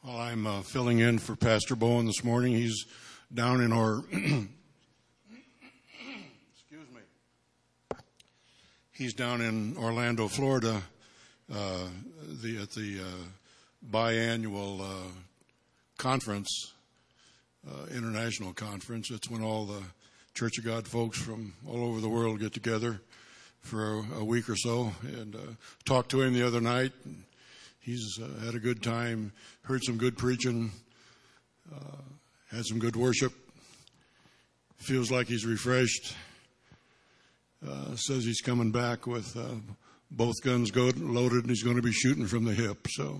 Well, I'm filling in for Pastor Bowen this morning. He's down in He's down in Orlando, Florida, at the biannual conference, international conference. It's when all the Church of God folks from all over the world get together for a week or so. And talked to him the other night. He's had a good time, heard some good preaching, had some good worship, feels like he's refreshed, says he's coming back with both guns loaded and he's going to be shooting from the hip. So,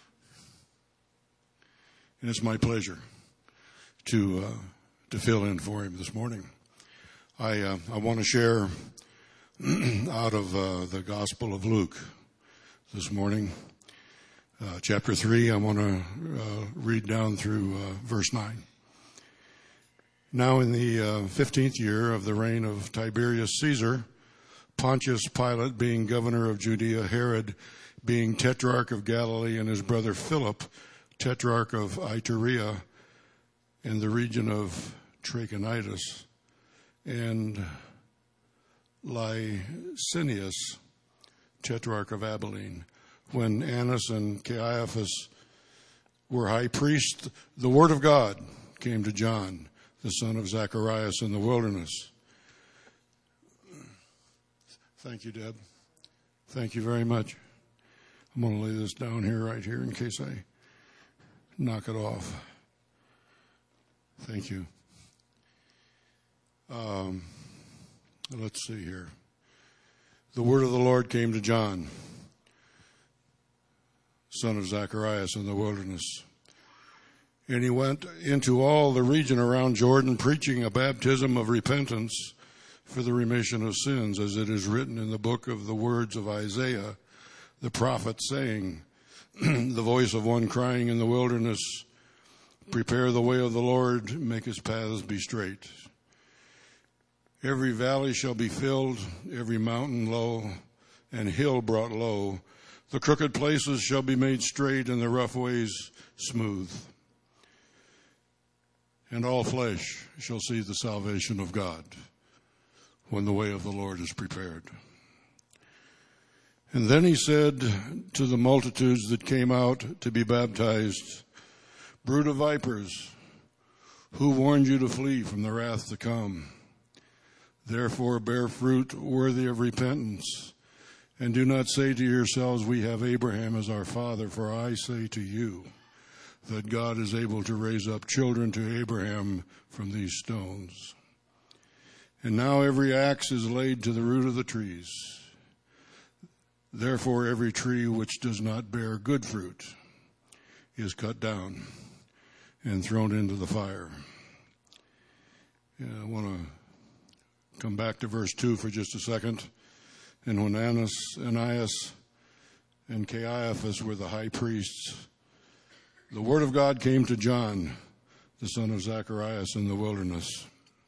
and it's my pleasure to fill in for him this morning. I want to share out of the Gospel of Luke this morning. Chapter 3, I want to read down through verse 9. Now in the 15th year of the reign of Tiberius Caesar, Pontius Pilate being governor of Judea, Herod being tetrarch of Galilee, and his brother Philip, tetrarch of Iturea, in the region of Trachonitis, and Licinius, tetrarch of Abilene. When Annas and Caiaphas were high priests, the word of God came to John, the son of Zacharias, in the wilderness. Thank you, Deb. Thank you very much. I'm going to lay this down here, right here, in case I knock it off. Thank you. Let's see here. The word of the Lord came to John, son of Zacharias, in the wilderness. And he went into all the region around Jordan, preaching a baptism of repentance for the remission of sins, as it is written in the book of the words of Isaiah, the prophet, saying, the voice of one crying in the wilderness, prepare the way of the Lord, make his paths be straight. Every valley shall be filled, every mountain low, and hill brought low. The crooked places shall be made straight, and the rough ways smooth. And all flesh shall see the salvation of God when the way of the Lord is prepared. And then he said to the multitudes that came out to be baptized, brood of vipers, who warned you to flee from the wrath to come? Therefore bear fruit worthy of repentance. And do not say to yourselves, we have Abraham as our father, for I say to you that God is able to raise up children to Abraham from these stones. And now every axe is laid to the root of the trees. Therefore every tree which does not bear good fruit is cut down and thrown into the fire. I want to come back to verse 2 for just a second. And when Ananias and Caiaphas were the high priests, the word of God came to John, the son of Zacharias, in the wilderness.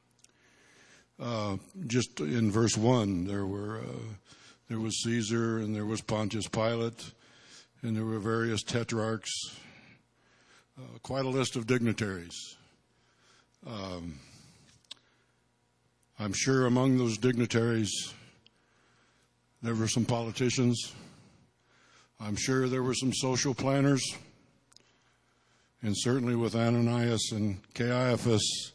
Just in verse 1, there was Caesar, and there was Pontius Pilate, and there were various tetrarchs, quite a list of dignitaries. I'm sure among those dignitaries there were some politicians. I'm sure there were some social planners. And certainly with Ananias and Caiaphas,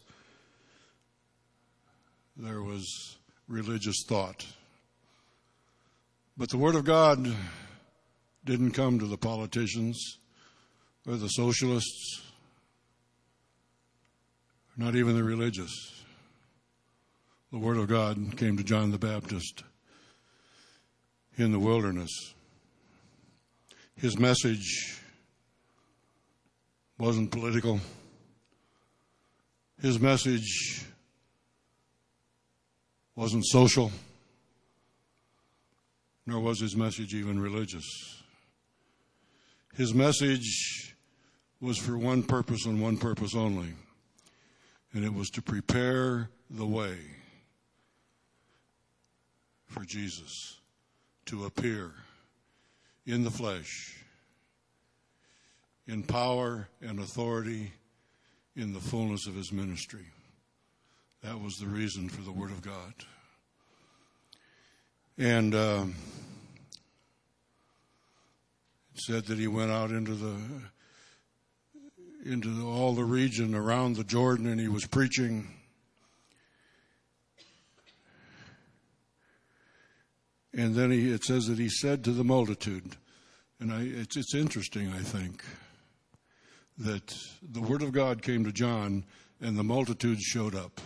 there was religious thought. But the word of God didn't come to the politicians or the socialists, not even the religious. The word of God came to John the Baptist in the wilderness. His message wasn't political. His message wasn't social, nor was his message even religious. His message was for one purpose and one purpose only, and it was to prepare the way for Jesus to appear in the flesh in power and authority in the fullness of his ministry. That was the reason for the Word of God. And it said that he went out into all the region around the Jordan, and he was preaching. And then it says that he said to the multitude, and it's interesting, I think, that the Word of God came to John and the multitudes showed up.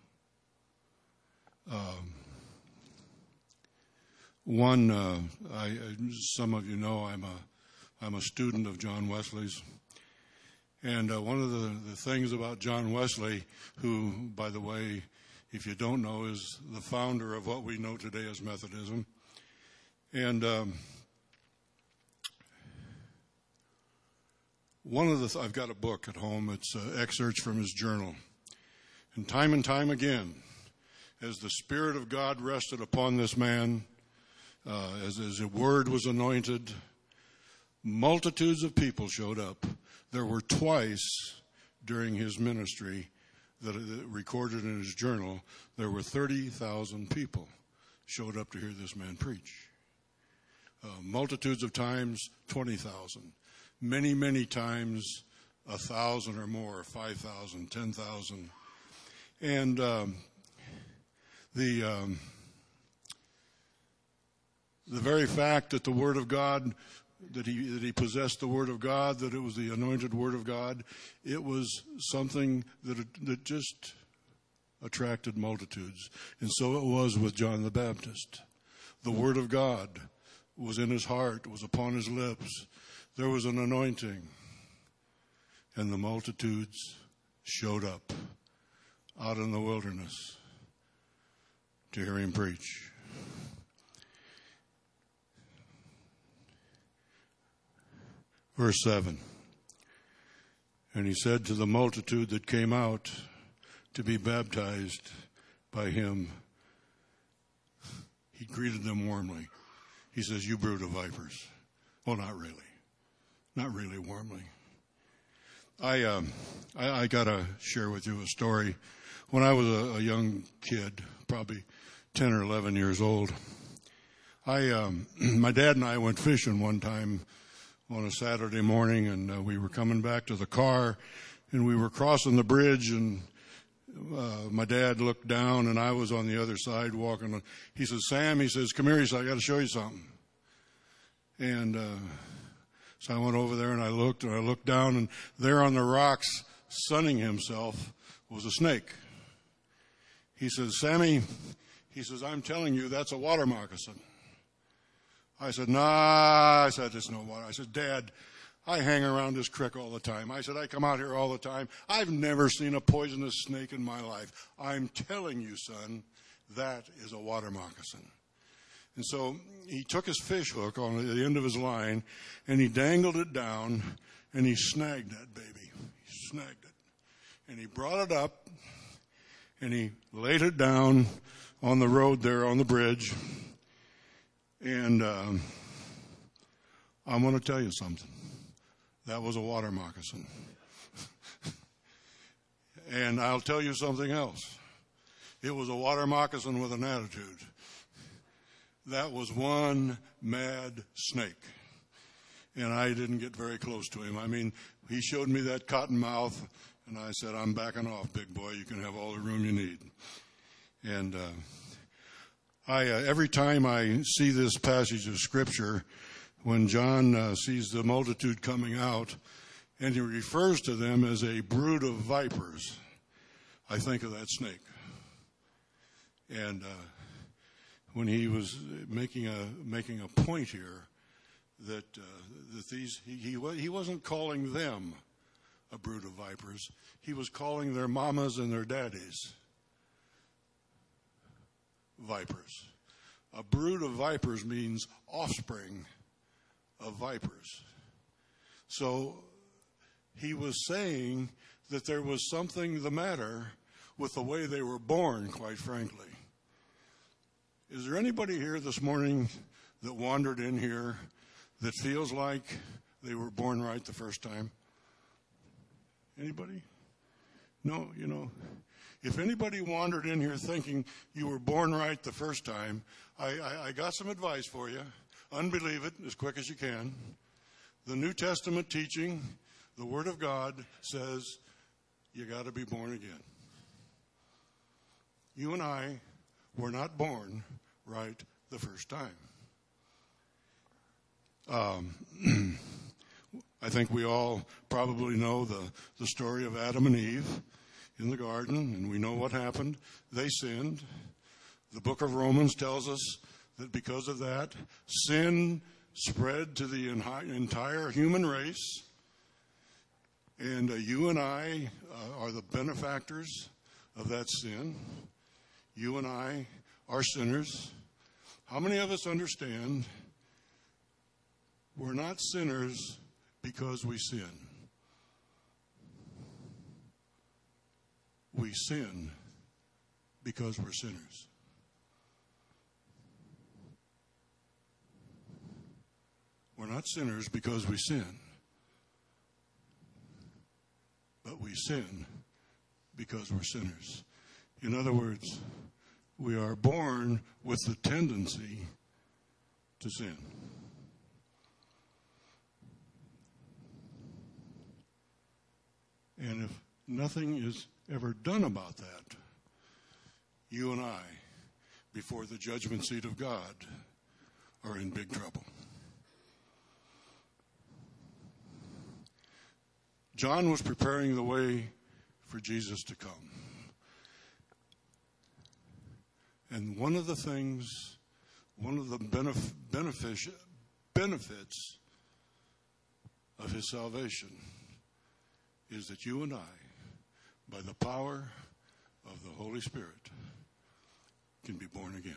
Some of you know I'm a student of John Wesley's. And one of the things about John Wesley, who, by the way, if you don't know, is the founder of what we know today as Methodism. And I've got a book at home. It's excerpts from his journal. And time again, as the Spirit of God rested upon this man, as his word was anointed, multitudes of people showed up. There were twice during his ministry that recorded in his journal, there were 30,000 people showed up to hear this man preach. Multitudes of times, 20,000. Many times, 1,000 or more, 5,000, 10,000. And the very fact that the Word of God, that he possessed the Word of God, that it was the anointed Word of God, it was something that just attracted multitudes. And so it was with John the Baptist. The Word of God was in his heart, was upon his lips. There was an anointing. And the multitudes showed up out in the wilderness to hear him preach. Verse 7. And he said to the multitude that came out to be baptized by him, he greeted them warmly. He says, "You brood of vipers." Well, not really. Not really warmly. I got to share with you a story. When I was a young kid, probably 10 or 11 years old, my dad and I went fishing one time on a Saturday morning, and we were coming back to the car, and we were crossing the bridge, and my dad looked down, and I was on the other side walking. He says, "Sam," he says, "come here." He said, "I got to show you something." And so I went over there, and I looked down, and there on the rocks, sunning himself, was a snake. He says, "Sammy," he says, "I'm telling you, that's a water moccasin." I said, "Nah," I said, "it's no water." I said, "Dad, I hang around this creek all the time." I said, "I come out here all the time. I've never seen a poisonous snake in my life. I'm telling you, son, that is a water moccasin." And so he took his fish hook on the end of his line, and he dangled it down, and he snagged that baby. He snagged it. And he brought it up, and he laid it down on the road there on the bridge. And I'm going to tell you something. That was a water moccasin. And I'll tell you something else. It was a water moccasin with an attitude. That was one mad snake. And I didn't get very close to him. I mean, he showed me that cotton mouth, and I said, "I'm backing off, big boy. You can have all the room you need." And every time I see this passage of Scripture, when John sees the multitude coming out, and he refers to them as a brood of vipers, I think of that snake. And when he was making a point here that he wasn't calling them a brood of vipers, he was calling their mamas and their daddies vipers. A brood of vipers means offspring of vipers. So he was saying that there was something the matter with the way they were born, quite frankly. Is there anybody here this morning that wandered in here that feels like they were born right the first time? Anybody? No, if anybody wandered in here thinking you were born right the first time, I got some advice for you. Unbelieve it as quick as you can. The New Testament teaching, the Word of God, says you got to be born again. You and I were not born right the first time. I think we all probably know the story of Adam and Eve in the garden, and we know what happened. They sinned. The book of Romans tells us that because of that, sin spread to the entire human race. And you and I are the benefactors of that sin. You and I are sinners. How many of us understand we're not sinners because we sin? We sin because we're sinners. We're not sinners because we sin, but we sin because we're sinners. In other words, we are born with the tendency to sin. And if nothing is ever done about that, you and I, before the judgment seat of God, are in big trouble. John was preparing the way for Jesus to come. And one of the benefits of his salvation is that you and I, by the power of the Holy Spirit, can be born again.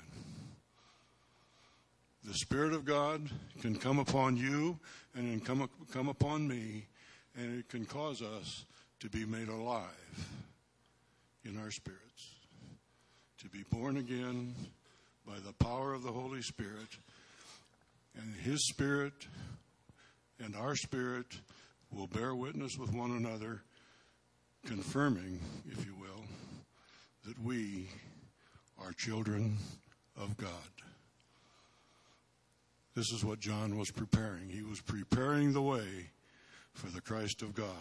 The Spirit of God can come upon you and can come upon me, and it can cause us to be made alive in our spirits, to be born again by the power of the Holy Spirit. And His Spirit and our spirit will bear witness with one another, confirming, if you will, that we are children of God. This is what John was preparing. He was preparing the way for the Christ of God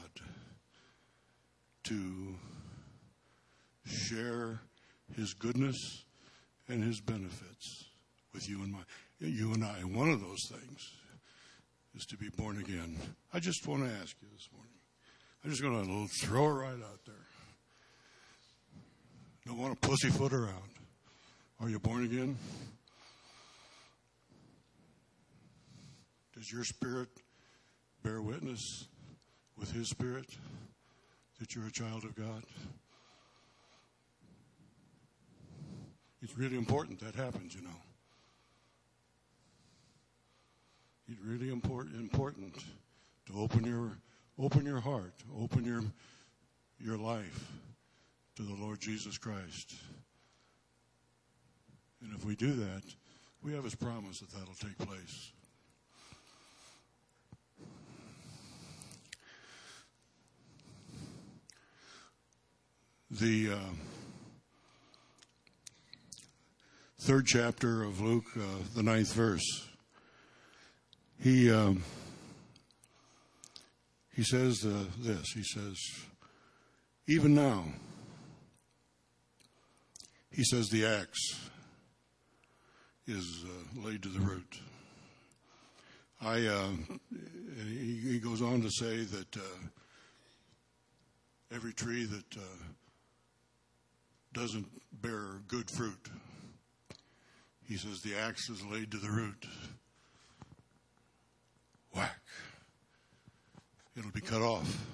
to share His goodness and His benefits with you and I. One of those things is to be born again. I just want to ask you this morning. I'm just going to throw it right out there. Don't want to pussyfoot around. Are you born again? Does your spirit bear witness with His Spirit that you're a child of God? It's really important that happens, It's really important to open your heart, open your life to the Lord Jesus Christ. And if we do that, we have His promise that that'll take place. The third chapter of Luke, the 9th verse. He says this. He says, even now, he says the axe is laid to the root. He goes on to say that every tree that doesn't bear good fruit, he says the axe is laid to the root. Whack. It'll be cut off.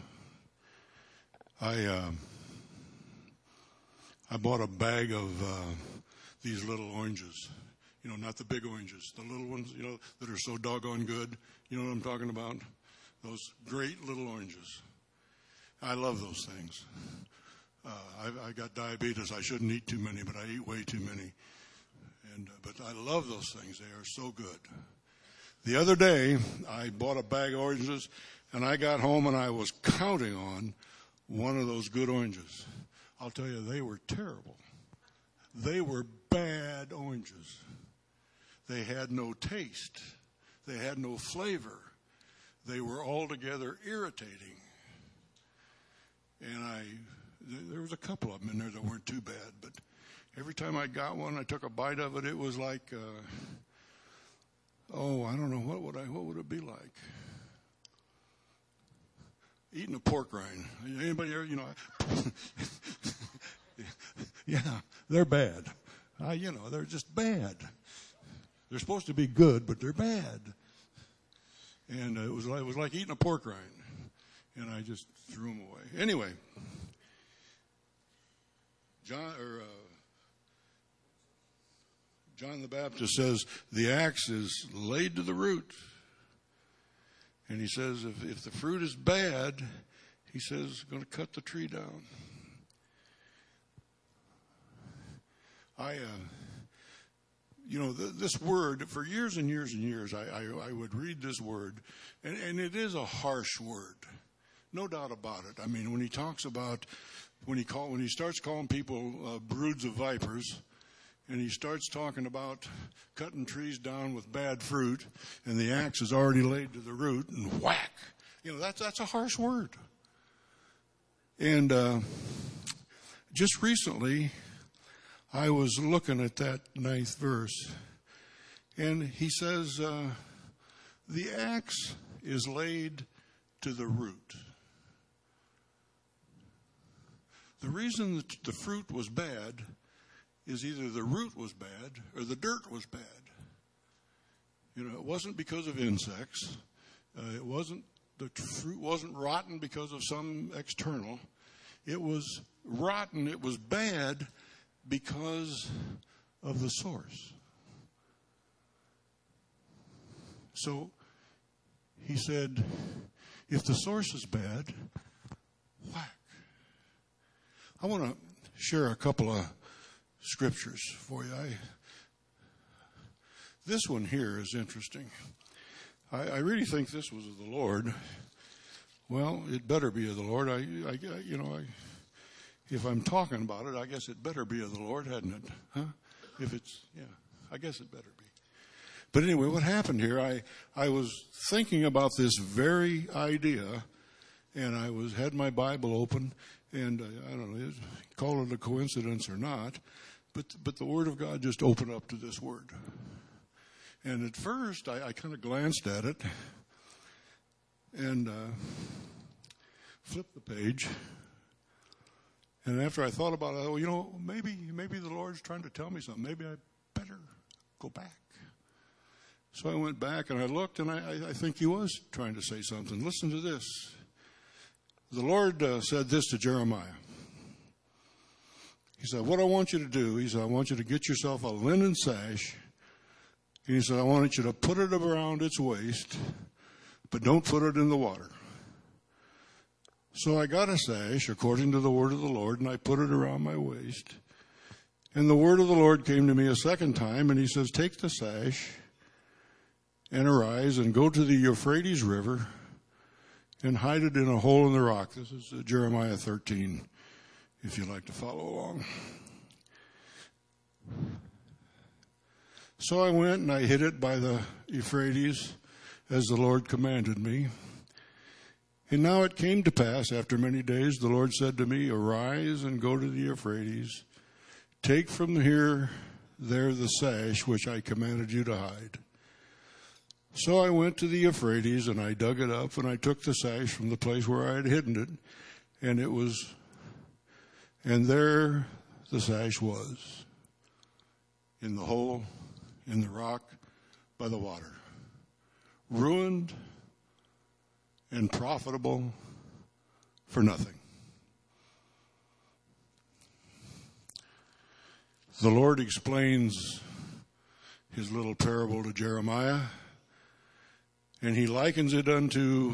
I bought a bag of these little oranges. Not the big oranges, the little ones, that are so doggone good. You know what I'm talking about? Those great little oranges. I love those things. I got diabetes. I shouldn't eat too many, but I eat way too many. But I love those things. They are so good. The other day, I bought a bag of oranges, and I got home and I was counting on one of those good oranges. I'll tell you, they were terrible. They were bad oranges. They had no taste. They had no flavor. They were altogether irritating. And there was a couple of them in there that weren't too bad, but every time I got one, I took a bite of it. It was like, I don't know, what would it be like? Eating a pork rind. Anybody ever, yeah, they're bad. They're just bad. They're supposed to be good, but they're bad. And it was like eating a pork rind. And I just threw them away. Anyway, John the Baptist says the axe is laid to the root. And he says if the fruit is bad, he says going to cut the tree down. This word, for years and years and years, I would read this word, and it is a harsh word. No doubt about it. I mean, when he talks about, when he starts calling people broods of vipers, and he starts talking about cutting trees down with bad fruit, and the axe is already laid to the root, and whack. That's a harsh word. And just recently, I was looking at that 9th verse, and he says, the axe is laid to the root. The reason that the fruit was bad is either the root was bad or the dirt was bad. It wasn't because of insects. The fruit wasn't rotten because of some external. It was rotten, it was bad because of the source. So he said, if the source is bad, whack. I want to share a couple of scriptures for you. This one here is interesting. I really think this was of the Lord. Well, it better be of the Lord. If I'm talking about it, I guess it better be of the Lord, hadn't it? Huh? I guess it better be. But anyway, what happened here, I was thinking about this very idea, and I had my Bible open, and I don't know, call it a coincidence or not, but the Word of God just opened up to this word. And at first, I kind of glanced at it and flipped the page. And after I thought about it, maybe the Lord's trying to tell me something. Maybe I better go back. So I went back and I looked, and I think he was trying to say something. Listen to this. The Lord said this to Jeremiah. He said, what I want you to do, he said, I want you to get yourself a linen sash. And he said, I want you to put it around its waist, but don't put it in the water. So I got a sash according to the word of the Lord, and I put it around my waist. And the word of the Lord came to me a second time, and he says, take the sash and arise and go to the Euphrates River and hide it in a hole in the rock. This is Jeremiah 13, if you'd like to follow along. So I went and I hid it by the Euphrates as the Lord commanded me. And now it came to pass, after many days, the Lord said to me, arise and go to the Euphrates. Take from there the sash which I commanded you to hide. So I went to the Euphrates, and I dug it up, and I took the sash from the place where I had hidden it, and there the sash was, in the hole, in the rock, by the water. Ruined and profitable for nothing. The Lord explains his little parable to Jeremiah, and he likens it unto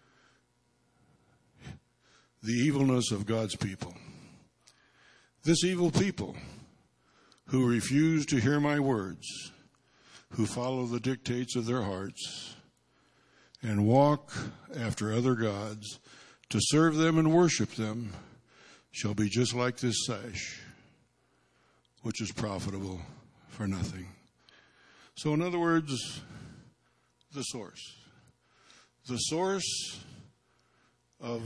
the evilness of God's people. This evil people who refuse to hear my words, who follow the dictates of their hearts and walk after other gods to serve them and worship them shall be just like this sash, which is profitable for nothing. So in other words, the source. The source of,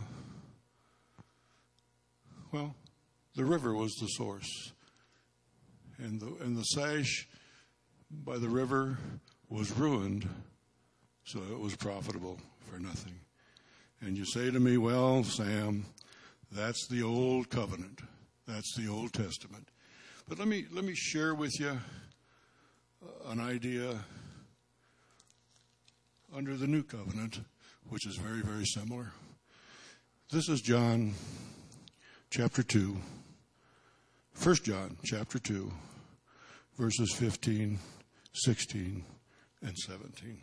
the river was the source. And the sash by the river was ruined, so it was profitable for nothing. And you say to me, well, Sam, that's the old covenant. That's the Old Testament. But let me share with you an idea under the new covenant, which is very, very similar. This is John chapter 2. 1 John chapter 2, verses 15, 16, and 17.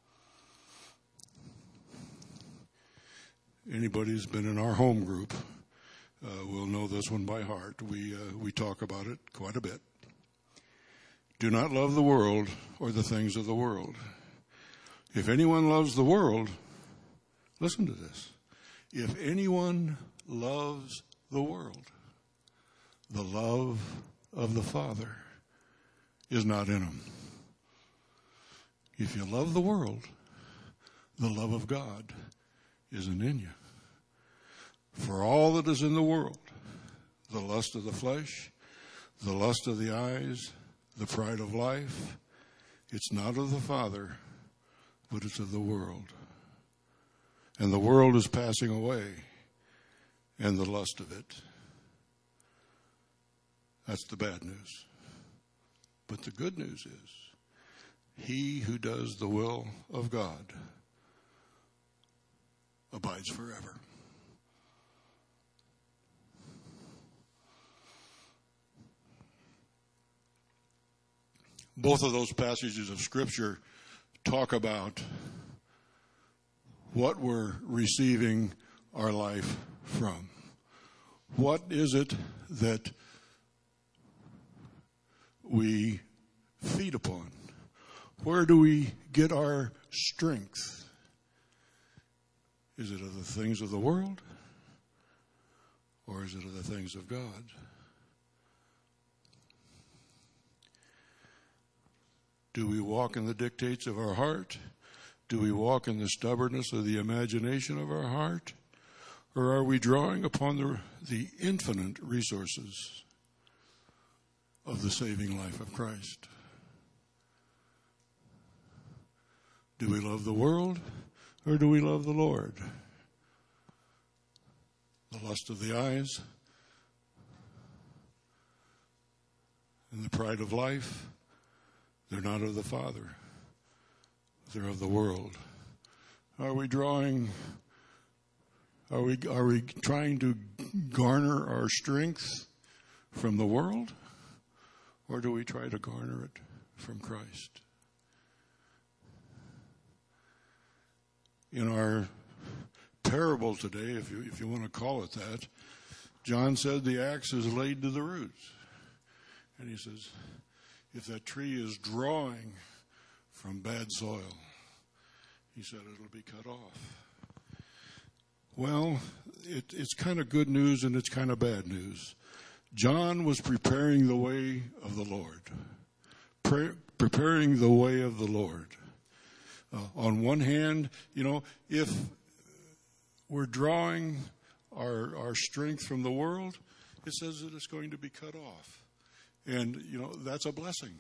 Anybody who's been in our home group will know this one by heart. We talk about it quite a bit. Do not love the world or the things of the world. If anyone loves the world, listen to this. If anyone loves the world, the love of the Father is not in him. If you love the world, the love of God isn't in you. For all that is in the world, the lust of the flesh, the lust of the eyes, the pride of life, it's not of the Father, but it's of the world. And the world is passing away, and the lust of it. That's the bad news. But the good news is, he who does the will of God abides forever. Both of those passages of Scripture talk about what we're receiving our life from. What is it that we feed upon? Where do we get our strength? Is it of the things of the world, or is it of the things of God? Do we walk in the dictates of our heart? Do we walk in the stubbornness of the imagination of our heart? Or are we drawing upon the infinite resources of the saving life of Christ? Do we love the world, or do we love the Lord? The lust of the eyes and the pride of life, they're not of the Father. They're of the world. Are we trying to garner our strength from the world, or do we try to garner it from Christ? In our parable today, if you want to call it that, John said the axe is laid to the roots. And he says, if that tree is drawing from bad soil, he said it'll be cut off. Well, it's kind of good news and it's kind of bad news. John was preparing the way of the Lord. Preparing the way of the Lord. On one hand, if we're drawing our strength from the world, it says that it's going to be cut off. And, that's a blessing.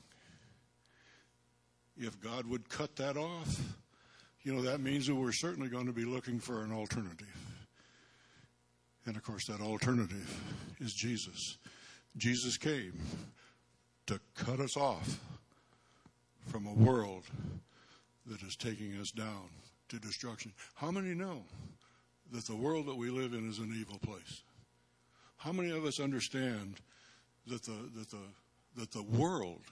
If God would cut that off, that means that we're certainly going to be looking for an alternative. And, of course, that alternative is Jesus. Jesus came to cut us off from a world that is taking us down to destruction. How many know that the world that we live in is an evil place? How many of us understand that the world,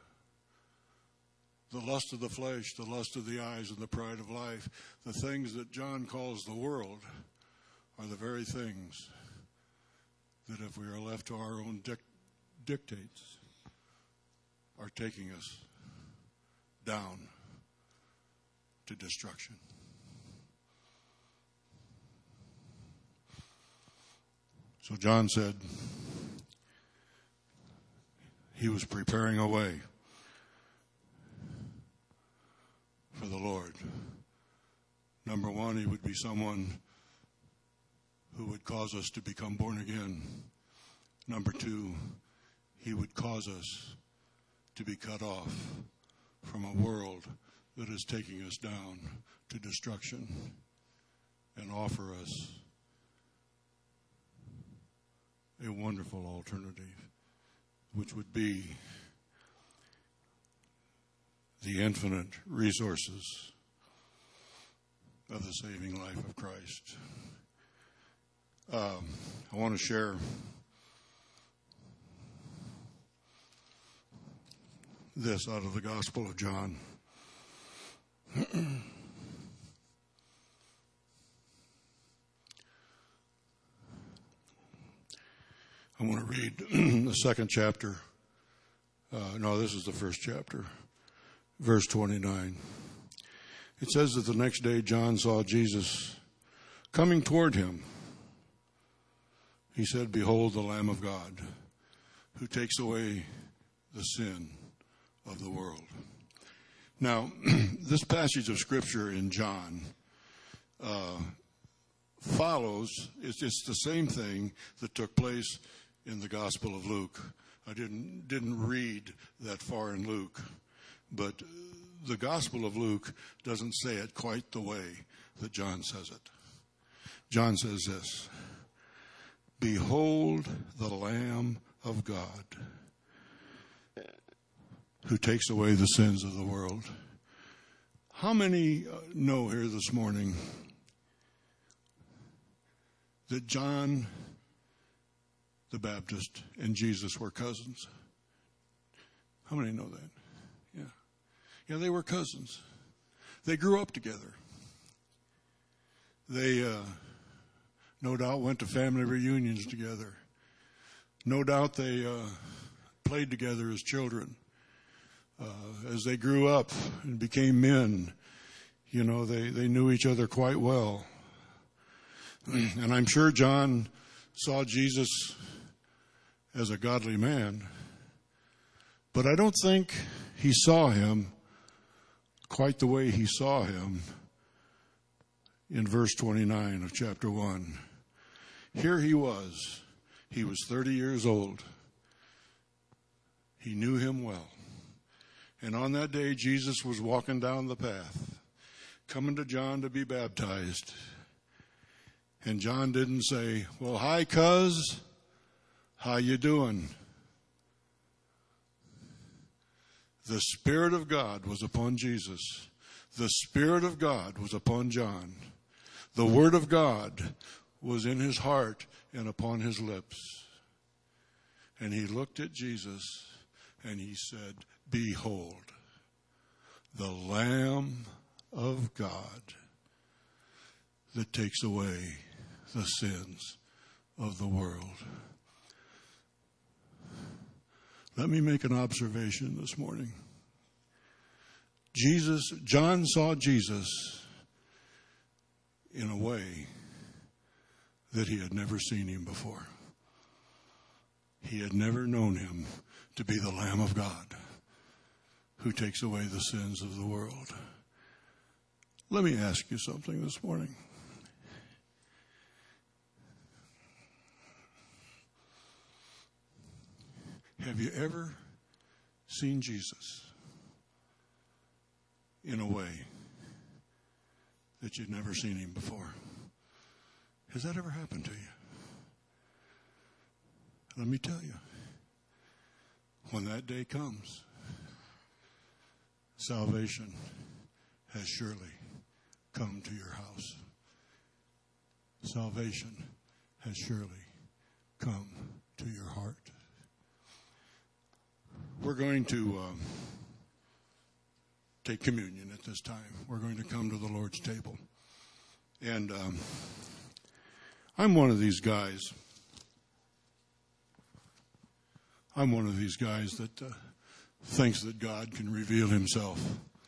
the lust of the flesh, the lust of the eyes, and the pride of life, the things that John calls the world, are the very things that, if we are left to our own dictates, are taking us down to destruction. So John said he was preparing a way for the Lord. Number one, he would be someone who would cause us to become born again. Number two, he would cause us to be cut off from a world that is taking us down to destruction and offer us a wonderful alternative, which would be the infinite resources of the saving life of Christ. I want to share this out of the Gospel of John. I want to read the second chapter. No, this is the first chapter, verse 29. It says that the next day John saw Jesus coming toward him. He said, "Behold the Lamb of God, who takes away the sin of the world." Now, this passage of Scripture in John follows, it's the same thing that took place in the Gospel of Luke. I didn't read that far in Luke, but the Gospel of Luke doesn't say it quite the way that John says it. John says this: "Behold the Lamb of God, who takes away the sins of the world." How many know here this morning that John the Baptist and Jesus were cousins? How many know that? Yeah, they were cousins. They grew up together. They no doubt went to family reunions together. No doubt they played together as children. As they grew up and became men, they knew each other quite well. And I'm sure John saw Jesus as a godly man, but I don't think he saw him quite the way he saw him in verse 29 of chapter 1. Here he was. He was 30 years old. He knew him well. And on that day, Jesus was walking down the path, coming to John to be baptized. And John didn't say, "Well, hi, cuz. How you doing?" The Spirit of God was upon Jesus. The Spirit of God was upon John. The Word of God was in his heart and upon his lips. And he looked at Jesus and he said, "Behold, the Lamb of God that takes away the sins of the world." Let me make an observation this morning. John saw Jesus in a way that he had never seen him before. He had never known him to be the Lamb of God who takes away the sins of the world. Let me ask you something this morning. Have you ever seen Jesus in a way that you'd never seen him before? Has that ever happened to you? Let me tell you, when that day comes, salvation has surely come to your house. Salvation has surely come to your heart. We're going to take communion at this time. We're going to come to the Lord's table. And I'm one of these guys. I'm one of these guys that thinks that God can reveal himself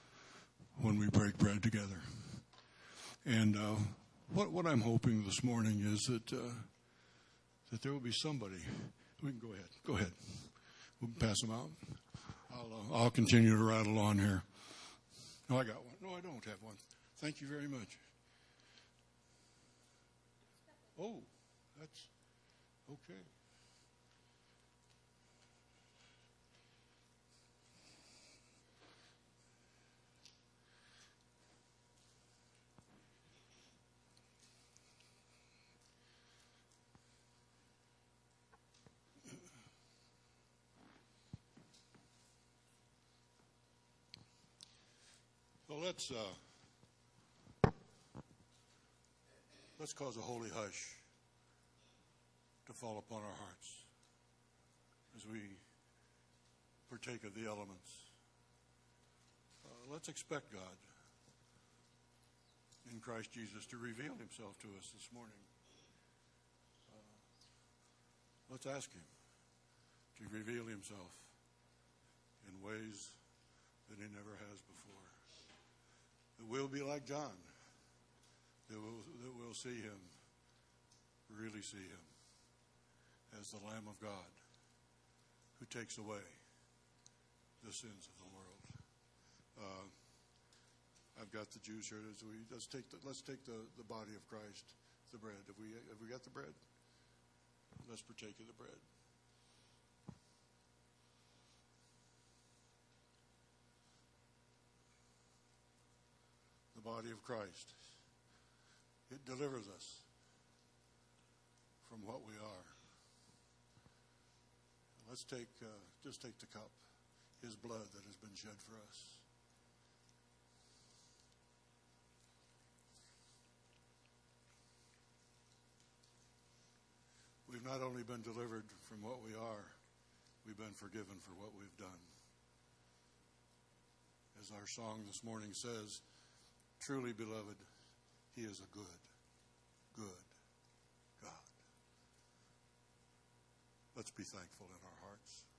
when we break bread together. And what I'm hoping this morning is that there will be somebody. We can go ahead. Go ahead. We'll pass them out. I'll continue to rattle on here. No, I got one. No, I don't have one. Thank you very much. Oh, that's okay. Well, let's cause a holy hush to fall upon our hearts as we partake of the elements. Let's expect God in Christ Jesus to reveal himself to us this morning. Let's ask him to reveal himself in ways that he never has before. That we'll be like John, that we'll see him, really see him as the Lamb of God who takes away the sins of the world. I've got the juice here. Let's take the body of Christ, the bread. Have we got the bread? Let's partake of the bread. The body of Christ. It delivers us from what we are. Let's just take the cup, his blood that has been shed for us. We've not only been delivered from what we are, we've been forgiven for what we've done. As our song this morning says, truly, beloved, he is a good, good God. Let's be thankful in our hearts.